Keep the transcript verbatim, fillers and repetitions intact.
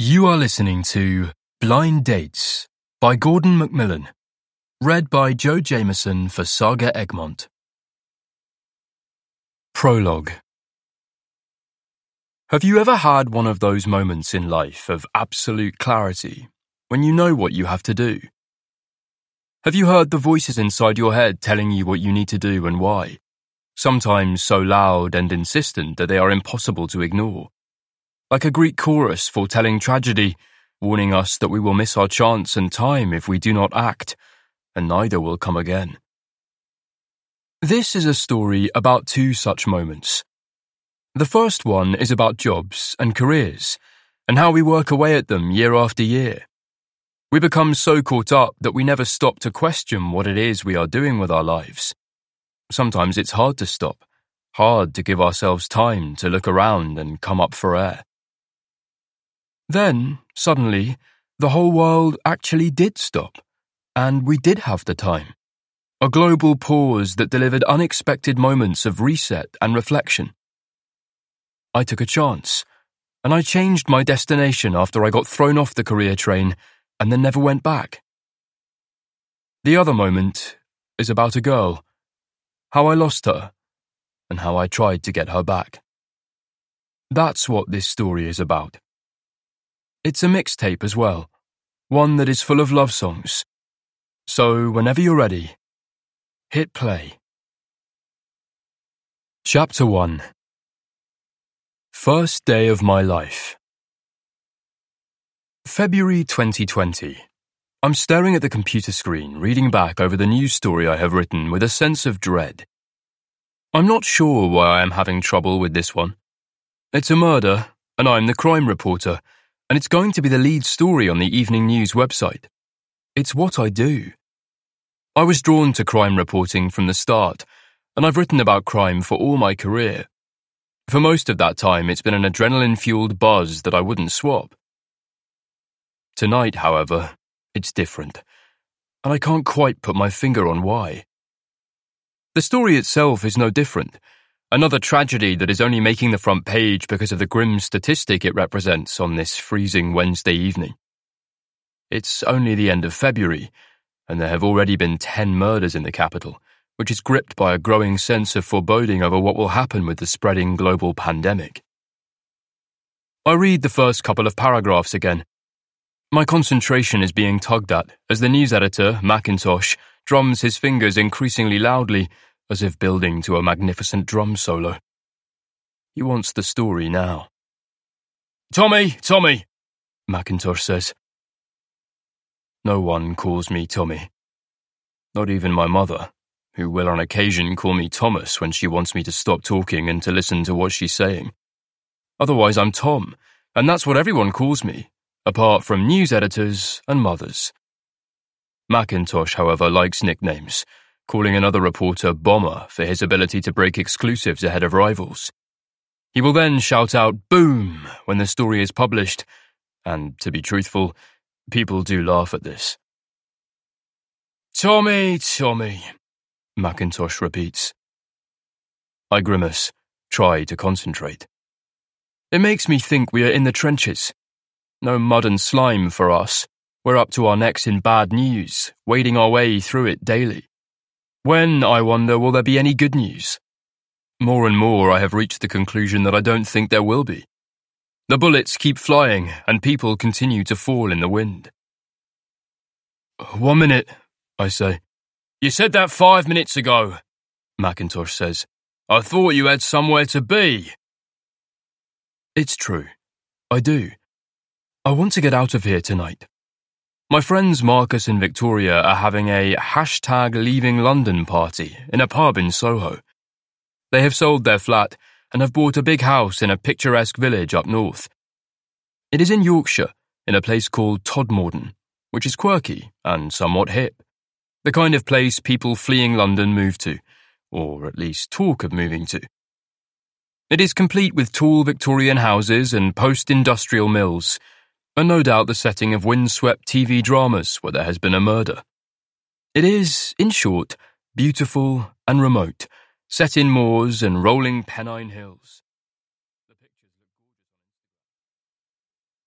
You are listening to Blind Dates by Gordon Macmillan, read by Joe Jameson for Saga Egmont. Prologue. Have you ever had one of those moments in life of absolute clarity, when you know what you have to do? Have you heard the voices inside your head telling you what you need to do and why, sometimes so loud and insistent that they are impossible to ignore? Like a Greek chorus foretelling tragedy, warning us that we will miss our chance and time if we do not act, and neither will come again. This is a story about two such moments. The first one is about jobs and careers, and how we work away at them year after year. We become so caught up that we never stop to question what it is we are doing with our lives. Sometimes it's hard to stop, hard to give ourselves time to look around and come up for air. Then, suddenly, the whole world actually did stop, and we did have the time. A global pause that delivered unexpected moments of reset and reflection. I took a chance, and I changed my destination after I got thrown off the career train and then never went back. The other moment is about a girl, how I lost her, and how I tried to get her back. That's what this story is about. It's a mixtape as well, one that is full of love songs. So whenever you're ready, hit play. Chapter one. First Day of My Life. February twenty twenty. I'm staring at the computer screen, reading back over the news story I have written with a sense of dread. I'm not sure why I am having trouble with this one. It's a murder, and I'm the crime reporter, and it's going to be the lead story on the Evening News website. It's what I do. I was drawn to crime reporting from the start, and I've written about crime for all my career. For most of that time, it's been an adrenaline-fueled buzz that I wouldn't swap. Tonight, however, it's different, and I can't quite put my finger on why. The story itself is no different. Another tragedy that is only making the front page because of the grim statistic it represents on this freezing Wednesday evening. It's only the end of February, and there have already been ten murders in the capital, which is gripped by a growing sense of foreboding over what will happen with the spreading global pandemic. I read the first couple of paragraphs again. My concentration is being tugged at as the news editor, Macintosh, drums his fingers increasingly loudly, as if building to a magnificent drum solo. He wants the story now. "Tommy, Tommy," Macintosh says. No one calls me Tommy. Not even my mother, who will on occasion call me Thomas when she wants me to stop talking and to listen to what she's saying. Otherwise I'm Tom, and that's what everyone calls me, apart from news editors and mothers. Macintosh, however, likes nicknames, calling another reporter Bomber for his ability to break exclusives ahead of rivals. He will then shout out "boom" when the story is published, and, to be truthful, people do laugh at this. "Tommy, Tommy," Macintosh repeats. I grimace, try to concentrate. It makes me think we are in the trenches. No mud and slime for us. We're up to our necks in bad news, wading our way through it daily. When, I wonder, will there be any good news? More and more I have reached the conclusion that I don't think there will be. The bullets keep flying, and people continue to fall in the wind. "One minute," I say. "You said that five minutes ago," Macintosh says. "I thought you had somewhere to be." It's true. I do. I want to get out of here tonight. My friends Marcus and Victoria are having a hashtag leaving London party in a pub in Soho. They have sold their flat and have bought a big house in a picturesque village up north. It is in Yorkshire, in a place called Todmorden, which is quirky and somewhat hip. The kind of place people fleeing London move to, or at least talk of moving to. It is complete with tall Victorian houses and post-industrial mills, and no doubt the setting of windswept T V dramas where there has been a murder. It is, in short, beautiful and remote, set in moors and rolling Pennine hills.